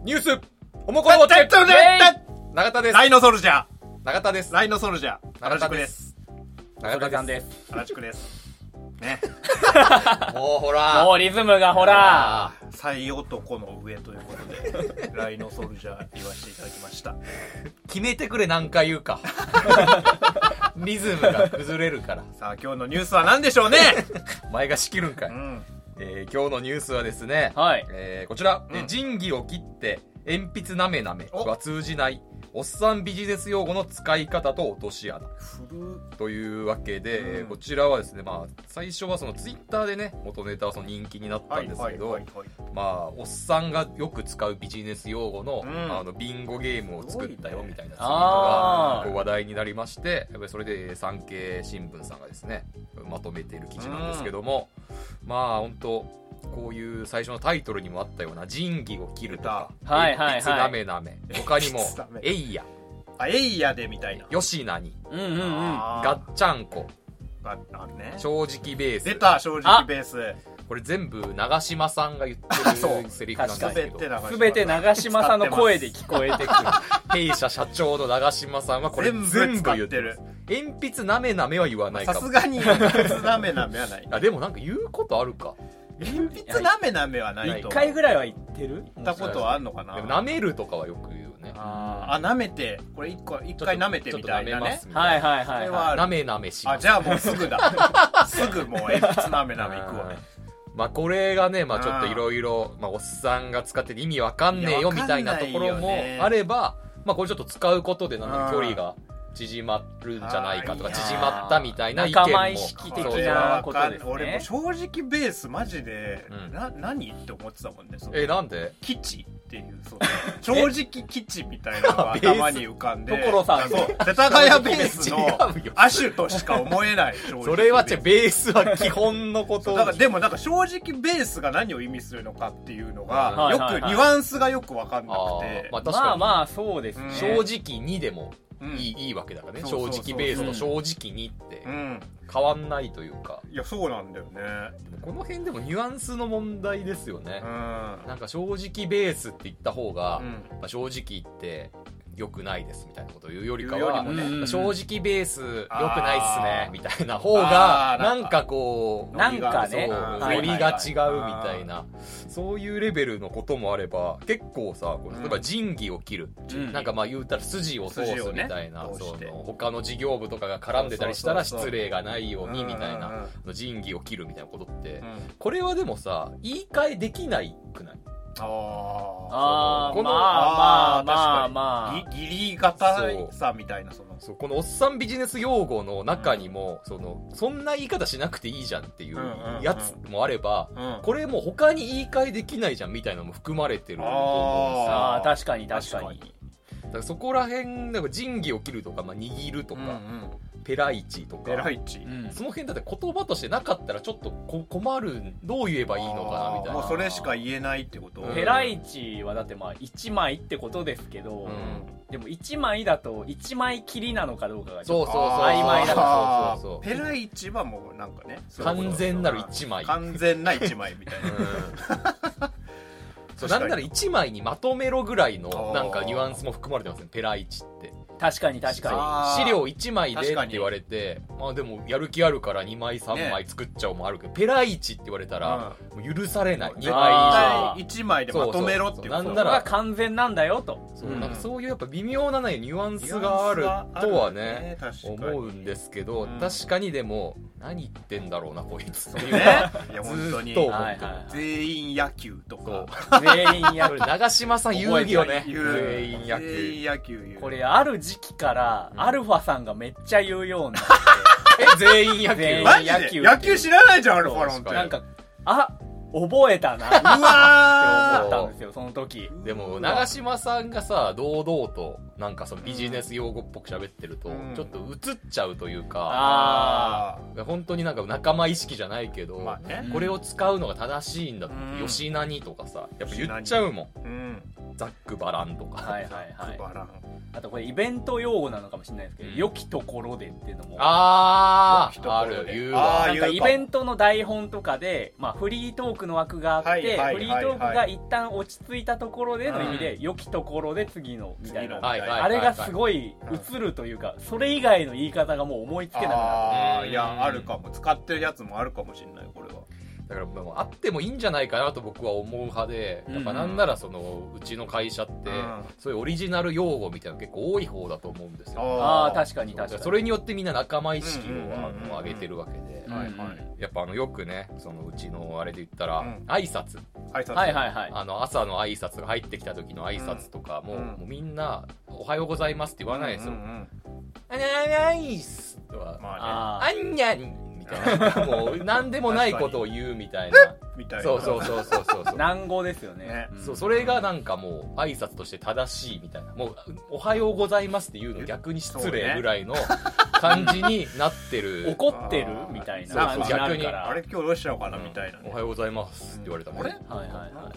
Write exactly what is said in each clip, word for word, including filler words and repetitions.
ニュースおもころウォッチ永田です。 ライノソルジャー永田です。 ライノソルジャー原宿です。 永田です。 原宿ですね。 もうほらもうリズムがほら最男の上ということでライノソルジャー言わせていただきました。 決めてくれ、何回言うか。リズムが崩れるから。 さあ今日のニュースは何でしょうね。 お前が仕切るんかい、 うんえー、今日のニュースはですね、 はいえー、こちら、 うん、 仁義を切って鉛筆なめなめは通じないおっさんビジネス用語の使い方と落とし穴というわけで、うん、こちらはですね、まあ、最初はそのツイッターでね元ネタはその人気になったんですけど、まあおっさんがよく使うビジネス用語の、うん、あのビンゴゲームを作ったよみたいなツイートがこう話題になりまして、やっぱりそれで産経新聞さんがですねまとめている記事なんですけども、うん、まあ本当こういう最初のタイトルにもあったような仁義を切るとか、 はいはいはい、 鉛筆なめなめ、他にもえいや、 あえいやでみたいな、 よしなに、 うんうんうん、 ガッチャンコ、 ああね、 正直ベース、 出た正直ベース。 これ全部長嶋さんが言ってるセリフなんですけど、 全て長嶋さんの声で聞こえてくる。 弊社社長の長嶋さんはこれ全部言ってる。鉛筆なめなめは言わないかも。 さすがに鉛筆なめなめはない。 あ、でもなんか言うことあるか。 鉛筆なめなめはないと。 一回ぐらいは言ってる？ 言ったことはあんのかな。 でも舐めるとかはよく言うよね。 ああ、舐めて、これ一個一回舐めてみたいなね。 はいはいはいはい。 舐め舐めします。 あ、じゃあもうすぐだ。すぐもう鉛筆なめなめいくわ。 まあこれがね、まあちょっといろいろ、まあおっさんが使ってて意味わかんねえよみたいなところもあれば、まあこれちょっと使うことでなんか距離が縮まるんじゃないかとか、縮まったみたいな意見も。 仲間意識的なことですね。 俺も正直ベースマジで、うん、な、何って思ってたもんね。 え、なんで？ 基地っていう、そう正直基地みたいなのが頭に浮かんで。 所さん。 そう。世田谷ベースの亜種としか思えない。 それは違う、ベースは基本のこと。 だからでもなんか正直ベースが何を意味するのかっていうのが、よく、ニュアンスがよくわかんなくて。 まあまあまあ、そうですね。 正直にでも。いい、いいわけだからね。正直ベースの正直にって変わんないというか、 いやそうなんだよね。 でもこの辺でもニュアンスの問題ですよね。なんか正直ベースって言った方が、まあ、正直言って良くないですみたいなことを言うよりかは、ね、正直ベース良くないっすねみたいな方がなんかこうなんかねノリが違うみたいな、そういうレベルのこともあれば、結構さ例えば仁義を切る、うん、なんかまあ言うたら筋を通すみたいな、ね、その他の事業部とかが絡んでたりしたら失礼がないようにみたいな仁義を切るみたいなことって、うん、これはでもさ言い換えできないくない？ ああ、このまあまあまあギリ型さみたいな、そのそうこのおっさんビジネス用語の中にも、うん、そのそんな言い方しなくていいじゃんっていうやつもあれば、うんうんうん、これもう他に言い換えできないじゃんみたいなのも含まれてると思うさ。 あ確かに確かに。 だからそこら辺だから仁義を切るとか、まあ、握るとか、うんうん、ペライチとかペライチ、 うん、その辺だって言葉としてなかったらちょっとこ困る、どう言えばいいのかなみたいな。 もうそれしか言えないってこと。 ペライチはだってまあいちまいってことですけど、うん、でもいちまいだといちまいきりなのかどうかがちょっと曖昧だから。 そうそうそう。ペライチはもうなんかね、 完全なるいちまい、 完全ないちまいみたいな、うんそうなんならいちまいにまとめろぐらいのなんかニュアンスも含まれてますね、ペライチって。 確かに確かに資料いちまいでって言われて、まあでもやる気あるからにまいさんまい作っちゃおうもあるけど、ね、ペライチって言われたら、うん、もう許されない。にまいいちまいでまとめろっていうこと。 なんなら完全なんだよと。 そう、うん、なんかそういうやっぱ微妙な、ね、ニュアンスがあるとはね、思うんですけど、うん、確かにでも何言ってんだろうなこいつっていうね。 いや本当にずっと思って、 はいはいはい、全員野球とか全員野球長嶋さん遊戯よね。全員野球。 全員野球言う。 これある時期からアルファさんがめっちゃ言うようになってえ全員野球全員野球野球知らないじゃんアルファなんて。 なんかあ覚えたなうわーって思ったんですよその時。 でも長嶋さんがさ堂々となんかそのビジネス用語っぽく喋ってると、うん、ちょっと映っちゃうというか、あ本当になんか仲間意識じゃないけど、まあね、これを使うのが正しいんだって、うん、吉何とかさやっぱ言っちゃうもん、うん、ザックバランとか、 はいはいはい、あとこれイベント用語なのかもしれないですけど、うん、良きところでっていうのもあーある言うわ。 なんかイベントの台本とかで、まあ、フリートーククの枠があって、 はいはいはいはい、 フリートークが一旦落ち着いたところでの意味で、うん、良きところで次のみたいな、はいはいはいはい、あれがすごい映るというか、うん、それ以外の言い方がもう思いつけなくなる。 ああ、いやあるかも、使ってるやつもあるかもしれない、これは。 だからもうあってもいいんじゃないかなと僕は思う派で、やっぱなんならそのうちの会社って、うん、そういうオリジナル用語みたいなの結構多い方だと思うんですよ。 ああ、確かに確かに。 それによってみんな仲間意識を上げてるわけで、やっぱあのよくね、そのうちのあれで言ったら、うん、挨拶挨拶、 はいはいはい、 あの朝の挨拶が入ってきた時の挨拶とかも、うん、もうみんなおはようございますって言わないですよ。あにゃにゃいっすとは、まあね、あんにゃにみたいな、もう何でもないことを言うみたいなみたいな、 そうそうそうそうそう難語ですよね、 ね、うん、そうそれがなんかもう挨拶として正しいみたいな、もうおはようございますっていうの逆に失礼ぐらいの感じになってる、 怒ってるみたいな感じになるから、 あれ今日どうしちゃおうかなみたいな、ね、 おはようございますって言われたら、 うん、あれはいはいはい、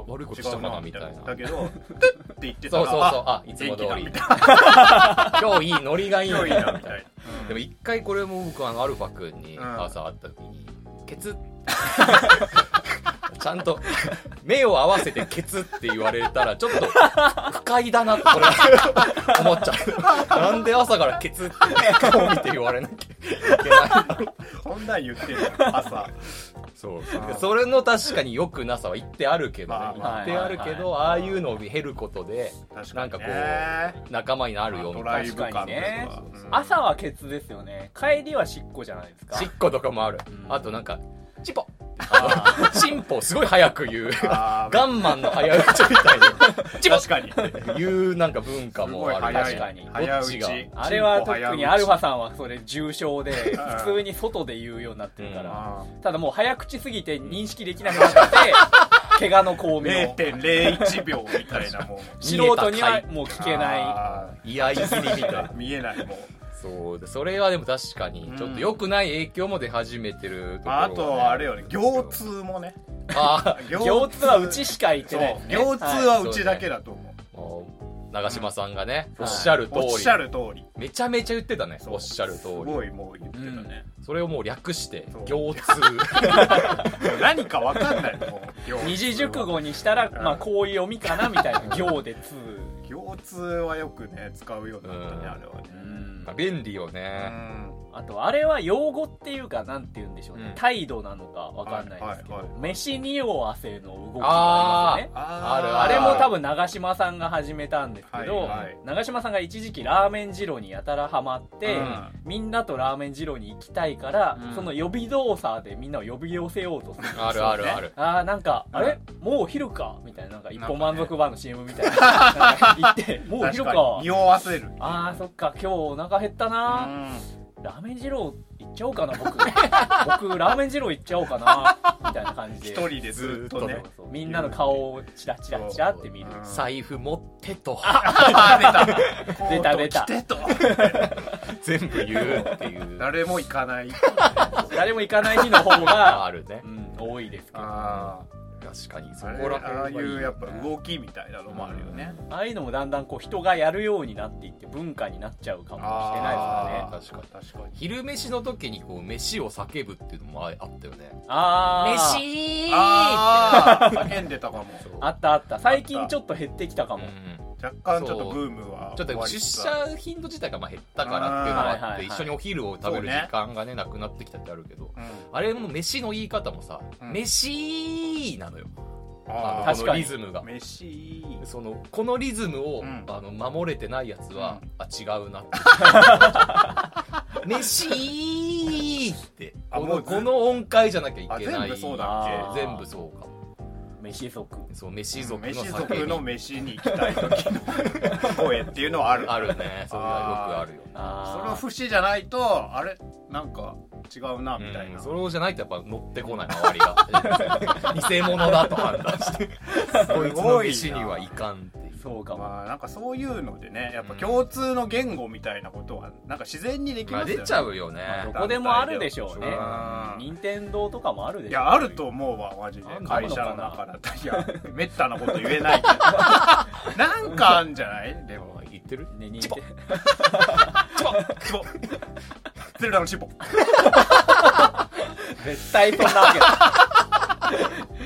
悪いことしたかなみたいな、 だけどって言ってたら、 そうそうそう、あ、いつも通り今日いいノリがいいなみたいな、うん、でも一回これも僕あのアルファ君に朝会った時に、うん、ケツちゃんと目を合わせてケツって言われたらちょっと不快だなってこれ思っちゃう。なんで朝からケツって顔見て言われなきゃいけないの。 そんなん言ってる朝。 そうそれの確かに良くなさは言ってあるけどね、まあまあ、言ってあるけど、ああいうのを経ることでなんかこう仲間になるよみたいな。 確かにね、朝はケツですよね、帰りはしっこじゃないですか。 しっことかもある、うん、あとなんかチポチンポすごい早く言うガンマンの早打ちみたいなチポ確かに言うなんか文化もある。 確かに早打ちがあれは特にアルファさんはそれ重症で普通に外で言うようになってるから、うん、ただもう早口すぎて認識できなくなって怪我の巧妙れいてんれいいちびょうみたいな、もう素人にはもう聞けない居合切りみたいな見えない、もうそうで、それはでも確かにちょっと良くない影響も出始めてるところ、ね、 あとはあれよね、腰痛もね。 あ腰痛はうちしか言ってない、 ね、腰痛はうちだけだと思う、 はい、長嶋さんがね、うん、おっしゃる通り、 おっしゃる通りめちゃめちゃ言ってたね、おっしゃる通り、すごいもう言ってたね、 うん、それをもう略して腰痛何か分かんないもう二字熟語にしたら、うん、まあこういう読みかなみたいな行で痛腰痛はよくね使うようになったね、うん、あれはね、 うん、便利よね、 うん、あとあれは用語っていうかなんて言うんでしょうね、うん、態度なのか分かんないですけど、はいはいはい、飯におわせの動きがありますよね。ああるあれも多分長嶋さんが始めたんですけど、はいはい、長嶋さんが一時期ラーメン二郎にやたらハマって、うん、みんなとラーメン二郎に行きたいから、うん、その呼び動作でみんなを呼び寄せようとするんですよね。 あるあるある。 あーなんか、うん、あれもうお昼かみたいな、なんか一本満足バーの シーエム みたいななんか言ってもうお昼か匂わせる。 あーそっか今日お腹減ったな、うんラーメン二郎行っちゃおうかな僕僕ラーメン二郎行っちゃおうかなみたいな感じで一人でずっとねそうそうみんなの顔をチラチラチラって見る。 財布持ってと出た出た出た全部言うっていう誰も行かない誰も行かない日の方があるね、 うん、多いですけど、ね、 あ確かにそこら辺ああいうやっぱ動きみたいなのもあるよね、 うん、ああいうのもだんだんこう人がやるようになっていって文化になっちゃうかもしれないですよね。 確かに確かに昼飯の時にこう飯を叫ぶっていうのもあったよね。 ああ飯あー叫んでたかもあったあった最近ちょっと減ってきたかも、 うん若干ちょっとブームはちょっと出社頻度自体がまあ減ったからっていうのがあって一緒にお昼を食べる時間がねなくなってきたってあるけど、あれも飯の言い方もさ飯なのよ。あのこのリズムが飯そのこのリズムを、うん、あの守れてないやつは、うん、あ違うなって飯ってこのこの音階じゃなきゃいけない。 全部そうだっけ。全部そうかも。 飯族そう飯族の飯族の飯に行きたい時の声っていうのはあるあるね。それはよくあるよ。 あそれは節じゃないとあれなんか違うなみたいな、 うん、それじゃないとやっぱ乗ってこない周りが偽物だと判断してこいつの飯にはいかんっていう。 そうかも、 まあ、なんかそういうのでねやっぱ共通の言語みたいなことはなんか自然にできますよね、 まあ、出ちゃうよね、 まあ、どこでもあるでしょうね。任天堂とかもあるでしょう、ね、 いやあると思うわマジで。会社の中だったらいやめったなこと言えないけどなんかあんじゃないでも言ってるね。 チポチポチポゼルダのチポ絶対そんなわけない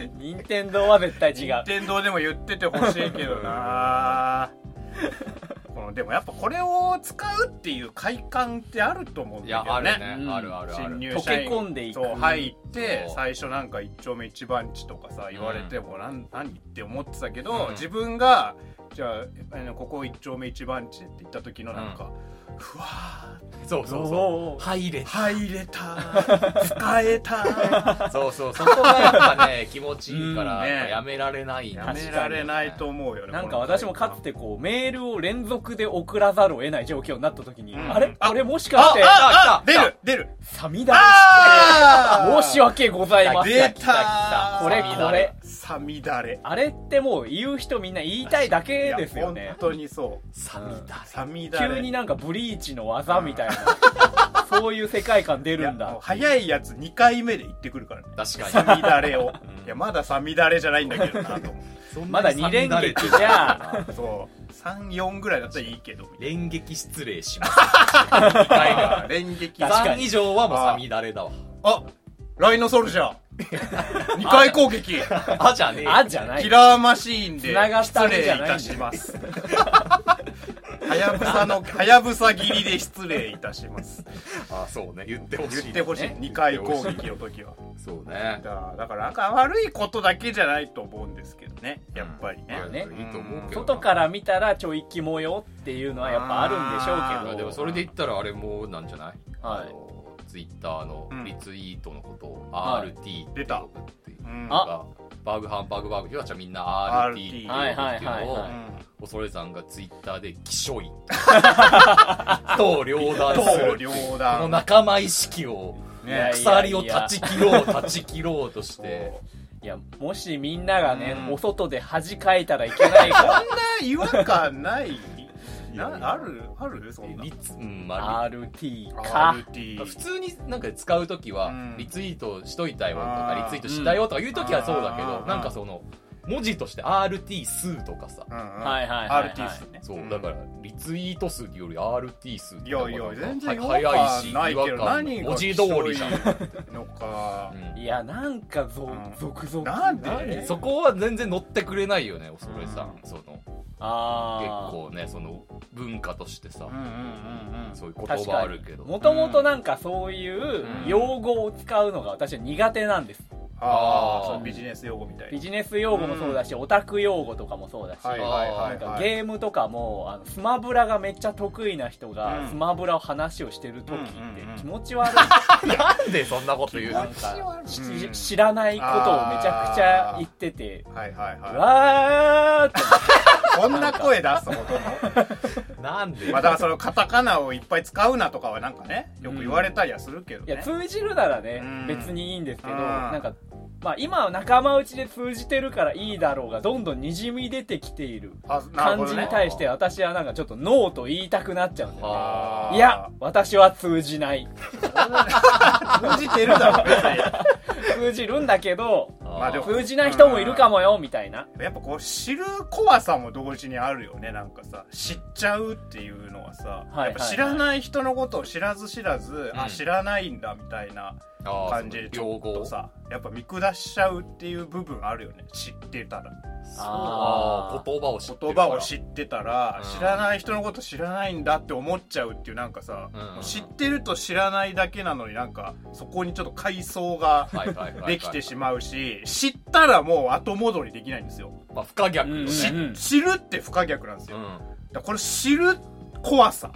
天堂は絶対違う。 任天堂でも言っててほしいけどなこのでもやっぱこれを使うっていう快感ってあると思うんだけどね。 いやあるね、うん、あるあるある。 新入社員溶け込んでいく。 そう入って最初なんか一丁目一番地とかさ言われても、うん、何何って思ってたけど、うん、自分がじゃあここ一丁目一番地って言った時のなんか、うん、ふわーそうそうそう入れた入れた使えたそうそうそこがやっぱね気持ちいいから、うんね、やめられないやめられないと思うよね。 なんか私もかつてこうメールを連続で送らざるを得ない状況になった時に、うん、あれこれもしかしてあああ出る出るさみだれ申し訳ございません。 出たこれこれさみだれあれってもう言う人みんな言いたいだけですよね。 本当にそうさみだれ、 さみだれ急になんかブリーチの技みたいなそういう世界観出るんだ。 いや早いやつにかいめで言ってくるからね。 確かにさみだれを、うん、いやまださみだれじゃないんだけどなと思うまだに連撃じゃそうさん、よんぐらいだったらいいけど連撃失礼しますにかいが連撃さん以上はもうさみだれだわ。 あライノソルジャーにかい攻撃あじゃねえあじゃないキラーマシーンで失礼いたしますはやぶさのはやぶさ切りで失礼いたしますあそうね言ってほしい、ね、 言ってほしいにかい攻撃の時はそうねだだからなんか悪いことだけじゃないと思うんですけどねやっぱりね、 うんねいいと思うけど外から見たらちょいキモよっていうのはやっぱあるんでしょうけどでもそれで言ったらあれもなんじゃない、 はい、 あのツイッターのリツイートのことを アールティー って呼ぶっていうのが、バーグハンバーグバーグっていうのはみんな アールティー って呼ぶっていうのを恐れさんがツイッターでキショイと両断するこの仲間意識を鎖を断ち切ろう断ち切ろうとしていやもしみんながね、うん、お外で恥かいたらいけないからそんな違和感ないなあるあるそんな、 うんまあ、アールティー かアールティー普通になんか使うときは、うん、リツイートしといたよとかリツイートしたよとか言うときはそうだけど、うん、なんかその文字として アールティー 数とかさ、 うんうん、はいはいはい、はい、 アールティー 数ねそうだからリツイート数より アールティー 数っていやいや全然早いしないけど何が文字通りじゃんのか、 うん、いやなんかぞ、うん、続々 なんでそこは全然乗ってくれないよね恐れさん、うん、そのあ結構ねその文化としてさ、うんうんうんうん、そういう言葉あるけどもともとなんかそういう用語を使うのが私は苦手なんです。 ああ、そのビジネス用語みたいなビジネス用語もそうだし、うん、オタク用語とかもそうだし、 はいはいはいはい、 なんかゲームとかもあのスマブラがめっちゃ得意な人が、うん、スマブラを話をしてる時って気持ち悪い、 うんうんうん、なんでそんなこと言うの。 なんか、うん、知らないことをめちゃくちゃ言ってて、 はいはいはい、 わーってこんな声出すほどのなんで、 まあ、だからそのカタカナをいっぱい使うなとかはなんかねよく言われたりはするけどね、 いや通じるならね、うん、別にいいんですけど、なんかまあ今は仲間内で通じてるからいいだろうがどんどんにじみ出てきている感じに対して私はなんかちょっとノーと言いたくなっちゃうんだよね。いや私は通じない通じてるだろ別に通じるんだけど、まあ、でも通じない人もいるかもよみたいな。 やっぱこう知る怖さも同時にあるよね。なんかさ知っちゃうっていうのはさ、はいはいはい、やっぱ知らない人のことを知らず知らず、うん、あ知らないんだみたいな感じでちょっとさやっぱ見下しちゃうっていう部分あるよね。知ってたらあ言葉を知って言葉を知ってたら、うん、知らない人のこと知らないんだって思っちゃうっていうなんかさ、うん、知ってると知らないだけなのになんかそこにちょっと階層ができてしまうし、知ったらもう後戻りできないんですよ。 まあ不可逆よね、 うん、知るって不可逆なんですよ、うん、だからこれ知る怖さ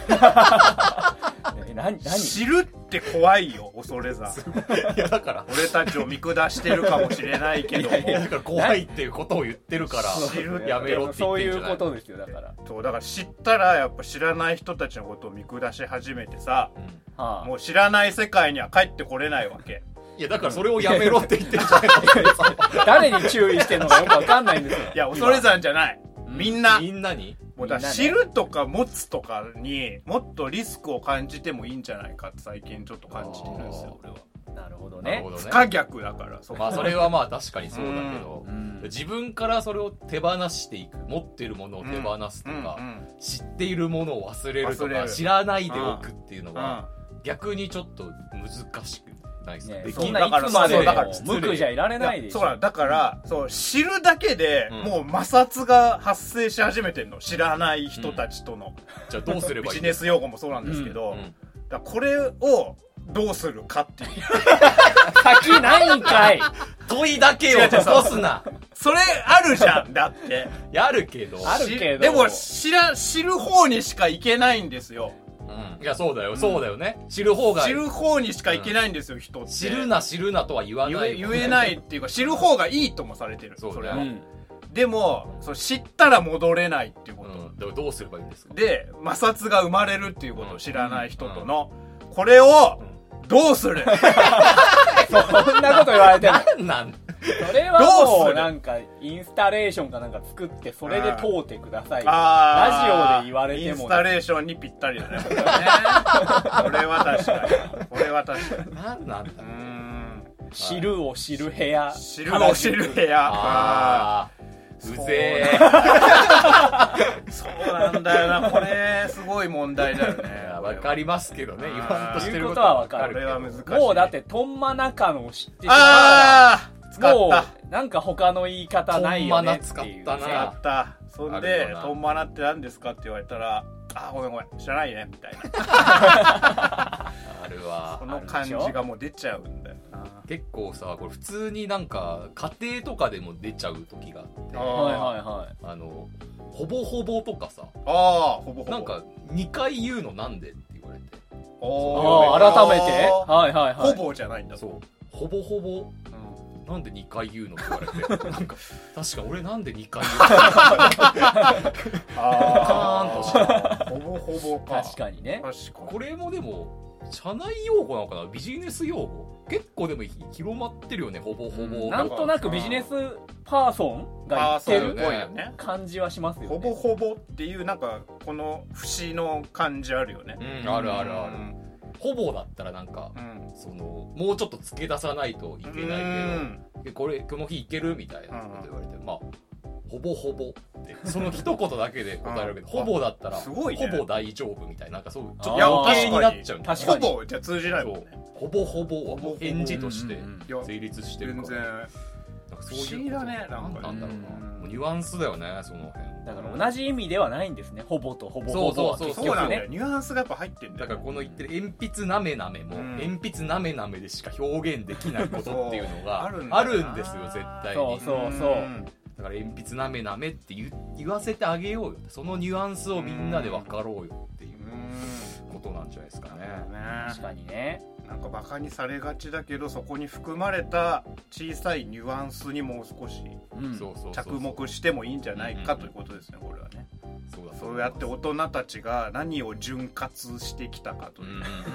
何何知るって怖いよ恐れざいやだから俺たちを見下してるかもしれないけどもいやだから怖いっていうことを言ってるから知るやめろって言ってんじゃない。 そういうことですよ。だからそうだから知ったらやっぱ知らない人たちのことを見下し始めてさ、うんはあ、もう知らない世界には帰ってこれないわけ。 いやだからそれをやめろって言ってるじゃないの誰に注意してるのかよくわかんないんですよ。 いや恐れ山じゃないみんなみんなにもうだ知るとか持つとかにもっとリスクを感じてもいいんじゃないかって最近ちょっと感じてるんですよ俺は。 なるほどね。 不可逆だからそまあそれはまあ確かにそうだけど、うん、自分からそれを手放していく持ってるものを手放すとか、うんうんうん、知っているものを忘れるとか知らないでおくっていうのは、うん、逆にちょっと難しくないですね。 そんないつまでも無垢じゃいられないでしょ。 そうなんだから、そう、知るだけで、もう摩擦が発生し始めてんの。知らない人たちとの。 じゃあどうすればいい？ ビジネス用語もそうなんですけど、だこれをどうするかっていう。 先ないんかい。 問いだけを残すな。 それあるじゃん、だって。 やるけど。 あるけど。 でも、知ら、知る方にしか行けないんですよ。 うん。いや、そうだよ、そうだよね。知る方が。 知る方にしか行けないんですよ、人って。 知るな、知るなとは言わない。 言えないっていうか、知る方がいいともされてる。 そうだよ。でも、そう知ったら戻れないっていうこと。うん。 でもどうすればいいんですか？ で、摩擦が生まれるっていうことを知らない人との、これを、どうする？ そんなこと言われても。 なんなんそれはもうなんかインスタレーションかなんか作ってそれで通ってください。ラジオで言われても、ね、 インスタレーションにぴったりだね。これは確かに。これは確かに。 なんなんだ。うーん。知るを知る部屋。 知るを知る部屋。あー。うぜえ。 そうなんだよな。これすごい問題だよね。 わかりますけどね。言わんとしてることはわかる。 これは難しい。 もうだってトンマナカノを知ってしまったら、 もうなんか他の言い方ないよねっていう。 トンマナ使ったな。 使った。そんでトンマナって何ですかって言われたら、あごめんごめん知らないねみたいな。 あるわ。 この感じがもう出ちゃうんだよな。 結構さ、これ普通になんか家庭とかでも出ちゃう時があって、 はいはいはい。 あのほぼほぼとかさ、 ああほぼほぼなんかにかい言うのなんでって言われて、 ああ改めて、はいはいはい。 ほぼじゃないんだ。 そうほぼほぼ。なんでにかい言うのって言われて、なんか確か俺なんでにかい言うのあーんとしてほぼほぼか。 確かにね。 確かに。 これもでも社内用語なのかな、ビジネス用語結構でも広まってるよね。ほぼほぼ、 うん、なんとなくビジネスパーソンが言ってる感じはしますよね。 ほぼほぼっていうなんかこの節の感じあるよね。 うん、あるあるある、うん、ほぼだったらなんか、うん、そのもうちょっと付け出さないといけないけど、これこの日いけるみたいなこと言われて、うん、まあほぼほぼってその一言だけで答えるけど、ほぼだったらすごい、ね、ほぼ大丈夫みたいな、なんかそうちょっと余計になっちゃう。 確かにほぼじゃ通じないもんね。 ほぼほぼはもう返事として成立してるから、全然なんかそういう不思議だね。なんかなんだろうな、もうニュアンスだよね、その辺。 だから同じ意味ではないんですね、ほぼとほぼほぼは。そうそうそうなんだよ、ニュアンスがやっぱ入ってんだよ。 だからこの言ってる鉛筆なめなめも、うん、鉛筆なめなめでしか表現できないことっていうのがあるんですよ、絶対に。 そうそうそう、うんだから鉛筆なめなめって 言, 言わせてあげようよ、そのニュアンスをみんなで分かろうよっていうことなんじゃないですかね。 確かにね。 なんかバカにされがちだけど、そこに含まれた小さいニュアンスにもう少し着目してもいいんじゃないかということですね、これはね。そうだ、そうやって大人たちが何を潤滑してきたかという、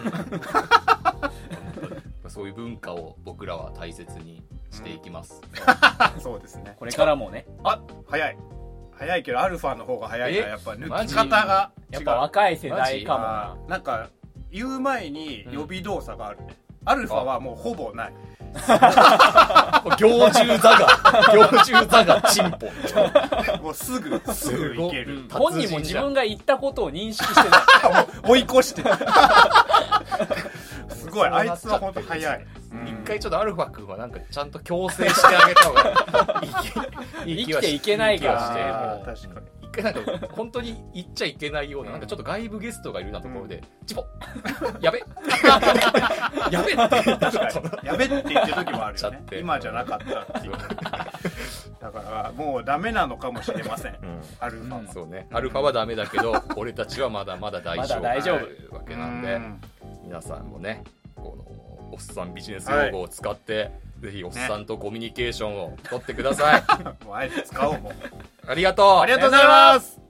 うん、そういう文化を僕らは大切にしていきます、 うん、そうですね。 これからもね。 あ、早い早いけどアルファの方が早いから、やっぱ抜き方が違う。 やっぱ若い世代かもな。 なんか言う前に予備動作があるね、うん、アルファはもうほぼない。 行獣座が行獣座がチンポもうすぐすぐいける。 本人も自分が言ったことを認識してない追い越してすごい、あいつは本当早い。 一回ちょっとアルファ君はなんかちゃんと強制してあげた方がいい生きていけないからして、確かに一回なんか本当に言っちゃいけないような、なんかちょっと外部ゲストがいるようなところで、うん、チポやべやべって確かにやべって言ってる時もあるよね。今じゃなかったっていうだからもうダメなのかもしれません、うん、アルファ、 うん、そうね、アルファはダメだけど俺たちはまだまだ大丈夫、まだ大丈夫というわけなんで、皆さんもね、このおっさんビジネス用語を使って、はい、ぜひおっさんとコミュニケーションを取ってください、 ね、もうあえて使おうもうありがとうありがとうございます。